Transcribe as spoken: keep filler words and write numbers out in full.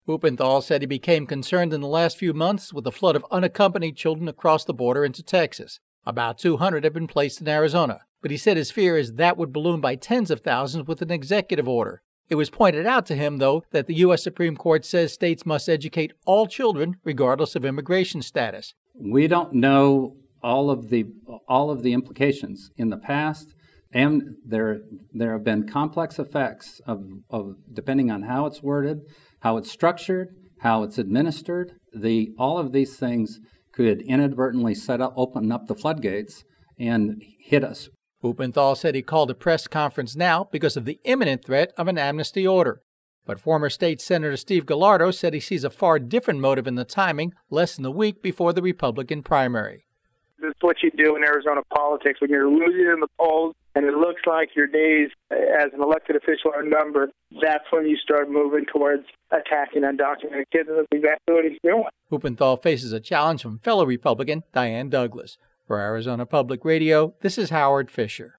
Huppenthal said he became concerned in the last few months with the flood of unaccompanied children across the border into Texas. About two hundred have been placed in Arizona, but he said his fear is that would balloon by tens of thousands with an executive order. It was pointed out to him, though, that the U S Supreme Court says states must educate all children regardless of immigration status. We don't know all of the all of the implications. In the past, and there there have been complex effects of, of depending on how it's worded, how it's structured, how it's administered. The all of these things could inadvertently set up, open up the floodgates and hit us. Huppenthal said he called a press conference now because of the imminent threat of an amnesty order. But former State Senator Steve Gallardo said he sees a far different motive in the timing less than a week before the Republican primary. This is what you do in Arizona politics when you're losing in the polls and it looks like your days as an elected official are numbered. That's when you start moving towards attacking undocumented kids, and that's exactly what he's doing. Huppenthal faces a challenge from fellow Republican Diane Douglas. For Arizona Public Radio, this is Howard Fisher.